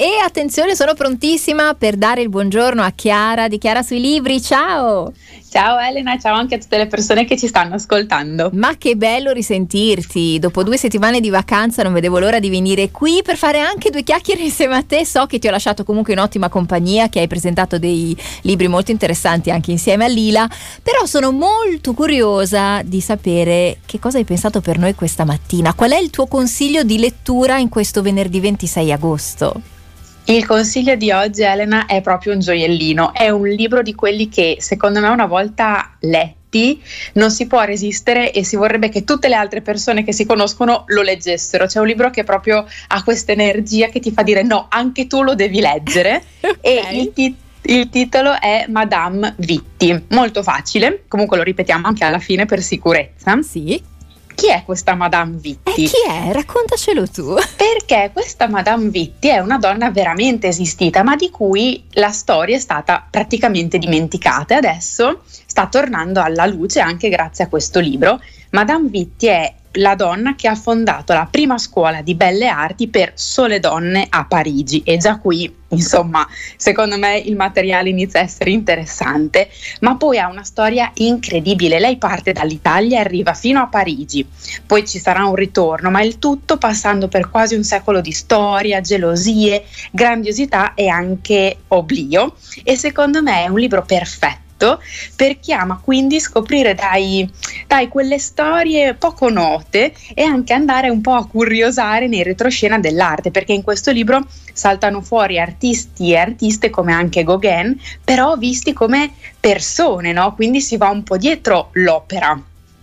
E attenzione, sono prontissima per dare il buongiorno a Chiara di Chiara sui libri. Ciao! Ciao Elena, ciao anche a tutte le persone che ci stanno ascoltando. Ma che bello risentirti, dopo 2 settimane di vacanza non vedevo l'ora di venire qui per fare anche 2 chiacchiere insieme a te. So che ti ho lasciato comunque in ottima compagnia, che hai presentato dei libri molto interessanti anche insieme a Lila, però sono molto curiosa di sapere che cosa hai pensato per noi questa mattina. Qual è il tuo consiglio di lettura in questo venerdì 26 agosto? Il consiglio di oggi, Elena, è proprio un gioiellino, è un libro di quelli che secondo me una volta letti non si può resistere e si vorrebbe che tutte le altre persone che si conoscono lo leggessero. C'è un libro che proprio ha questa energia che ti fa dire no, anche tu lo devi leggere. Okay. E il titolo è Madame Vitti, molto facile, comunque lo ripetiamo anche alla fine per sicurezza. Sì. Chi è questa Madame Vitti? Chi è? Raccontacelo tu. Perché questa Madame Vitti è una donna veramente esistita, ma di cui la storia è stata praticamente dimenticata e adesso sta tornando alla luce anche grazie a questo libro. Madame Vitti è la donna che ha fondato la prima scuola di belle arti per sole donne a Parigi, e già qui, insomma, secondo me il materiale inizia a essere interessante, ma poi ha una storia incredibile. Lei parte dall'Italia e arriva fino a Parigi, poi ci sarà un ritorno, ma il tutto passando per quasi un secolo di storia, gelosie, grandiosità e anche oblio, e secondo me è un libro perfetto per chi ama quindi scoprire dai quelle storie poco note e anche andare un po' a curiosare nei retroscena dell'arte, perché in questo libro saltano fuori artisti e artiste come anche Gauguin, però visti come persone, no? Quindi si va un po' dietro l'opera.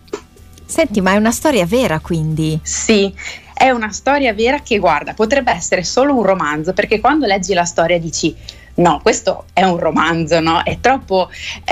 Senti, ma è una storia vera quindi? Sì, è una storia vera che, guarda, potrebbe essere solo un romanzo, perché quando leggi la storia dici no, questo è un romanzo, no? È troppo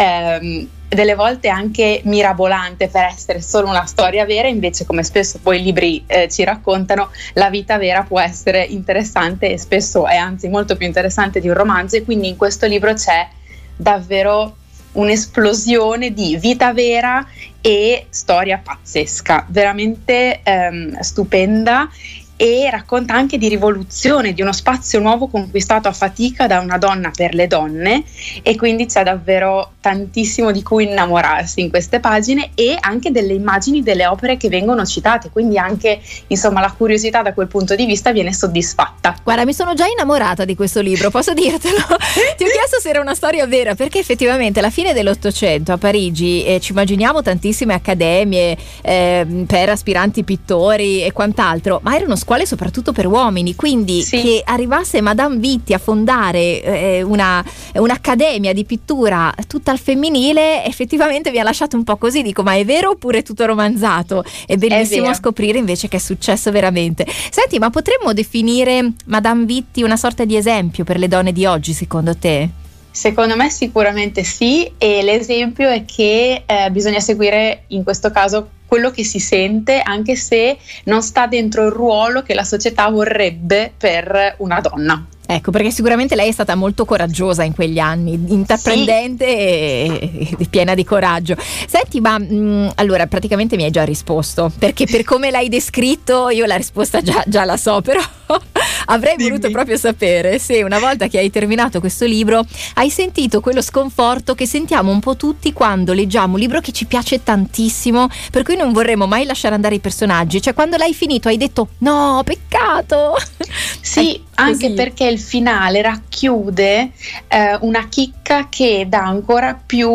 delle volte anche mirabolante per essere solo una storia vera, invece come spesso poi i libri ci raccontano, la vita vera può essere interessante e spesso è anzi molto più interessante di un romanzo, e quindi in questo libro c'è davvero un'esplosione di vita vera e storia pazzesca, veramente stupenda, e racconta anche di rivoluzione, di uno spazio nuovo conquistato a fatica da una donna per le donne, e quindi c'è davvero tantissimo di cui innamorarsi in queste pagine, e anche delle immagini delle opere che vengono citate, quindi anche insomma la curiosità da quel punto di vista viene soddisfatta. Guarda, mi sono già innamorata di questo libro, posso dirtelo? Ti ho chiesto se era una storia vera, perché effettivamente alla fine dell'Ottocento a Parigi ci immaginiamo tantissime accademie per aspiranti pittori e quant'altro, ma erano scuole soprattutto per uomini, quindi sì, che arrivasse Madame Vitti a fondare un'accademia di pittura tutta al femminile effettivamente mi ha lasciato un po' così, dico ma è vero oppure è tutto romanzato? È bellissimo scoprire invece che è successo veramente. Senti, ma potremmo definire Madame Vitti una sorta di esempio per le donne di oggi secondo te? Secondo me sicuramente sì, e l'esempio è che bisogna seguire in questo caso quello che si sente, anche se non sta dentro il ruolo che la società vorrebbe per una donna. Ecco, perché sicuramente lei è stata molto coraggiosa in quegli anni, intraprendente e piena di coraggio. Senti, ma allora praticamente mi hai già risposto, perché per come l'hai descritto io la risposta già la so, però avrei voluto proprio sapere se una volta che hai terminato questo libro hai sentito quello sconforto che sentiamo un po' tutti quando leggiamo un libro che ci piace tantissimo, per cui non vorremmo mai lasciare andare i personaggi, cioè quando l'hai finito hai detto no, peccato. Sì, anche perché il finale racchiude una chicca che dà ancora più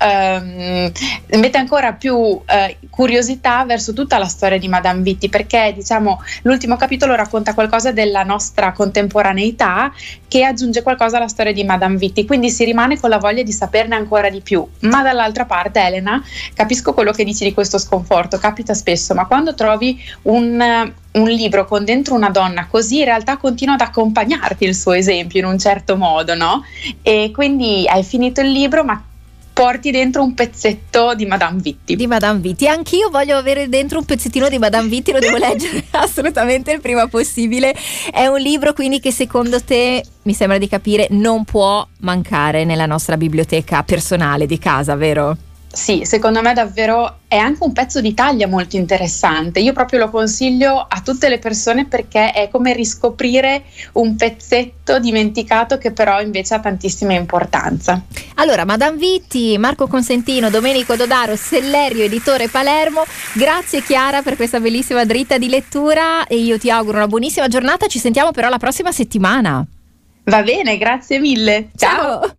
mette ancora più curiosità verso tutta la storia di Madame Vitti, perché diciamo l'ultimo capitolo racconta qualcosa della nostra contemporaneità che aggiunge qualcosa alla storia di Madame Vitti, quindi si rimane con la voglia di saperne ancora di più. Ma dall'altra parte, Elena, capisco quello che dici di questo sconforto, capita spesso, ma quando trovi un libro con dentro una donna così, in realtà continua ad accompagnarti il suo esempio in un certo modo, no? E quindi hai finito il libro ma porti dentro un pezzetto di Madame Vitti. Di Madame Vitti, anch'io voglio avere dentro un pezzettino di Madame Vitti, lo devo leggere assolutamente il prima possibile. È un libro quindi che secondo te, mi sembra di capire, non può mancare nella nostra biblioteca personale di casa, vero? Sì, secondo me davvero è anche un pezzo d'Italia molto interessante. Io proprio lo consiglio a tutte le persone perché è come riscoprire un pezzetto dimenticato che però invece ha tantissima importanza. Allora, Madame Vitti, Marco Consentino, Domenico Dodaro, Sellerio, editore Palermo, grazie Chiara per questa bellissima dritta di lettura e io ti auguro una buonissima giornata, ci sentiamo però la prossima settimana. Va bene, grazie mille. Ciao.